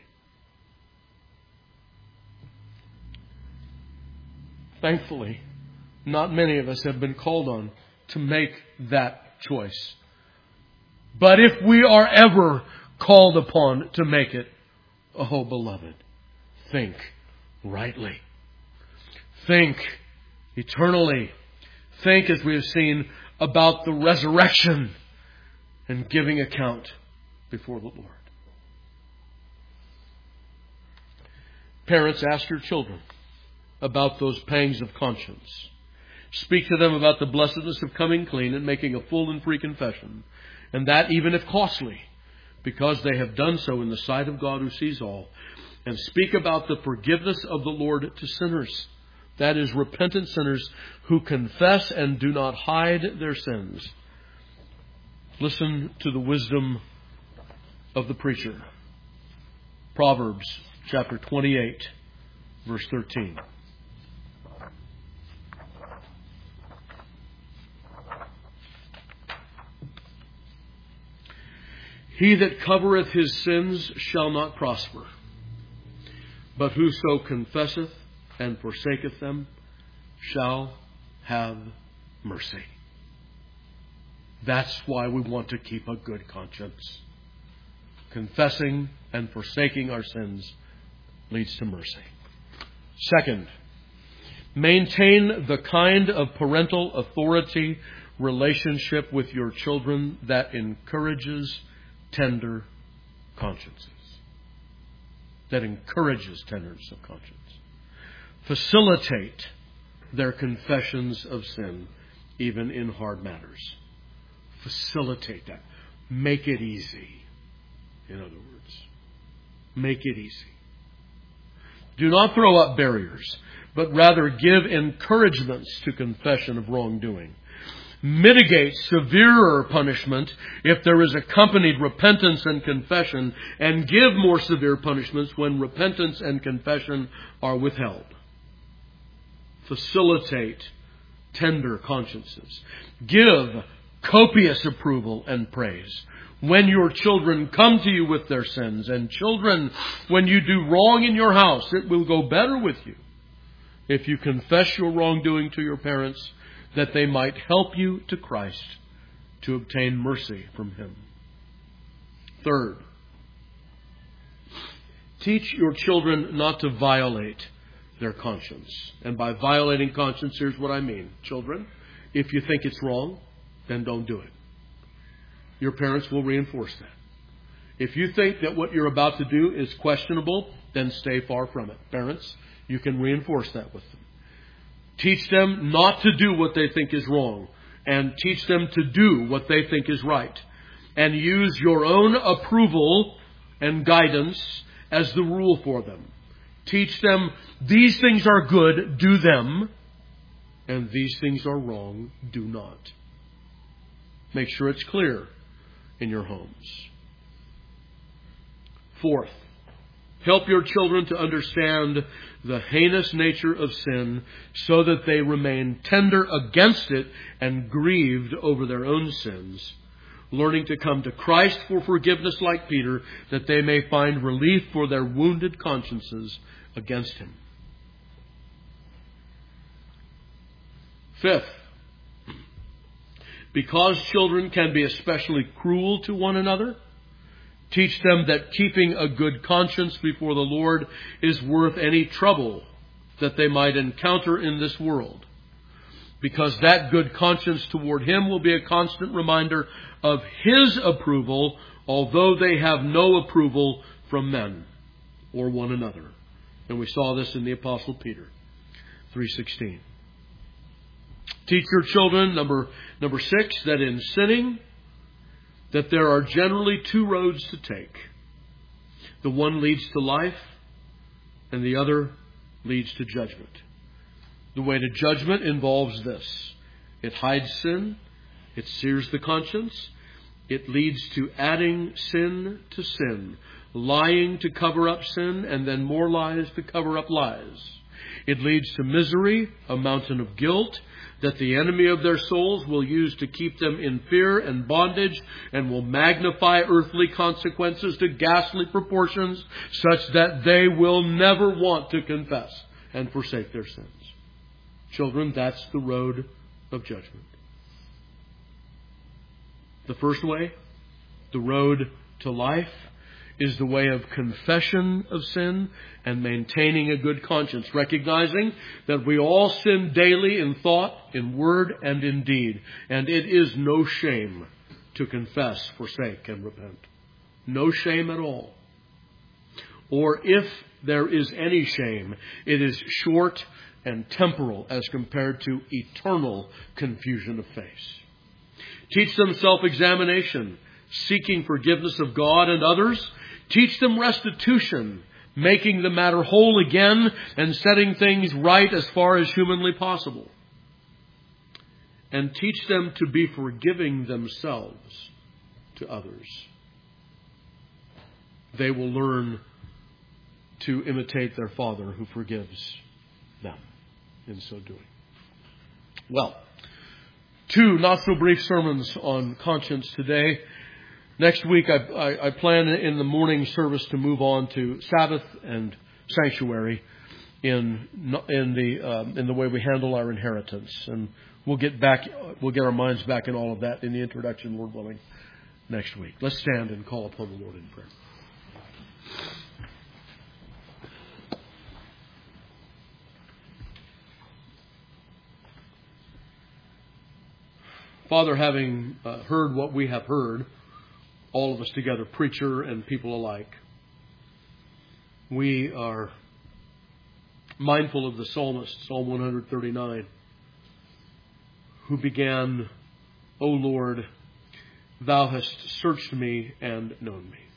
Thankfully, not many of us have been called on to make that choice. But if we are ever called upon to make it, oh, beloved, think rightly. Think eternally. Think, as we have seen, about the resurrection and giving account before the Lord. Parents, ask your children about those pangs of conscience. Speak to them about the blessedness of coming clean and making a full and free confession, and that even if costly, because they have done so in the sight of God who sees all. And speak about the forgiveness of the Lord to sinners. That is, repentant sinners who confess and do not hide their sins. Listen to the wisdom of the preacher. Proverbs chapter twenty-eight, verse thirteen. He that covereth his sins shall not prosper, but whoso confesseth and forsaketh them shall have mercy. That's why we want to keep a good conscience. Confessing and forsaking our sins leads to mercy. Second, maintain the kind of parental authority relationship with your children that encourages tender consciences. That encourages tenderness of conscience. Facilitate their confessions of sin, even in hard matters. Facilitate that. Make it easy. In other words, make it easy. Do not throw up barriers, but rather give encouragements to confession of wrongdoing. Mitigate severer punishment if there is accompanied repentance and confession, and give more severe punishments when repentance and confession are withheld. facilitate tender consciences. Give copious approval and praise when your children come to you with their sins. And children, when you do wrong in your house, it will go better with you if you confess your wrongdoing to your parents, that they might help you to Christ to obtain mercy from Him. Third, teach your children not to violate their conscience. And by violating conscience, here's what I mean. Children, if you think it's wrong, then don't do it. Your parents will reinforce that. If you think that what you're about to do is questionable, then stay far from it. Parents, you can reinforce that with them. Teach them not to do what they think is wrong, and teach them to do what they think is right. And use your own approval and guidance as the rule for them. Teach them, these things are good, do them, and these things are wrong, do not. Make sure it's clear in your homes. Fourth, help your children to understand the heinous nature of sin so that they remain tender against it and grieved over their own sins, learning to come to Christ for forgiveness like Peter, that they may find relief for their wounded consciences against Him. Fifth, because children can be especially cruel to one another, teach them that keeping a good conscience before the Lord is worth any trouble that they might encounter in this world, because that good conscience toward Him will be a constant reminder of His approval, although they have no approval from men or one another. And we saw this in the Apostle Peter, three sixteen. Teach your children, number, number six, that in sinning, that there are generally two roads to take. The one leads to life, and the other leads to judgment. The way to judgment involves this. It hides sin. It sears the conscience. It leads to adding sin to sin. Lying to cover up sin, and then more lies to cover up lies. It leads to misery, a mountain of guilt, that the enemy of their souls will use to keep them in fear and bondage, and will magnify earthly consequences to ghastly proportions, such that they will never want to confess and forsake their sins. Children, that's the road of judgment. The first way, the road to life, is the way of confession of sin and maintaining a good conscience, recognizing that we all sin daily in thought, in word, and in deed. And it is no shame to confess, forsake, and repent. No shame at all. Or if there is any shame, it is short and temporal as compared to eternal confusion of face. Teach them self-examination, seeking forgiveness of God and others. Teach them restitution, making the matter whole again and setting things right as far as humanly possible. And teach them to be forgiving themselves to others. They will learn to imitate their Father who forgives them in so doing. Well, two not so brief sermons on conscience today. Next week, I, I, I plan in the morning service to move on to Sabbath and sanctuary in in the um, in the way we handle our inheritance, and we'll get back we'll get our minds back in all of that in the introduction, Lord willing, next week. Let's stand and call upon the Lord in prayer. Father, having uh, heard what we have heard, all of us together, preacher and people alike, we are mindful of the psalmist, Psalm one thirty-nine, who began, O Lord, Thou hast searched me and known me.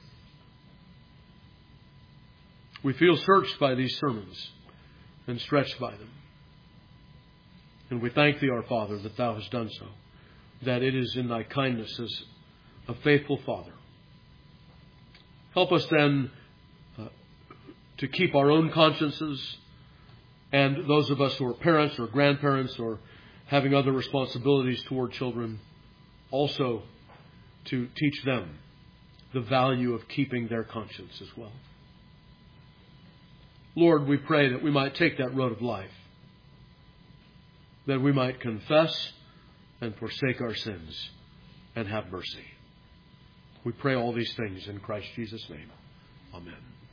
We feel searched by these sermons and stretched by them. And we thank Thee, our Father, that Thou hast done so, that it is in Thy kindness as a faithful Father. Help us then uh, to keep our own consciences And those of us who are parents or grandparents or having other responsibilities toward children, also to teach them the value of keeping their conscience as well. Lord, we pray that we might take that road of life, that we might confess and forsake our sins and have mercy. We pray all these things in Christ Jesus' name. Amen.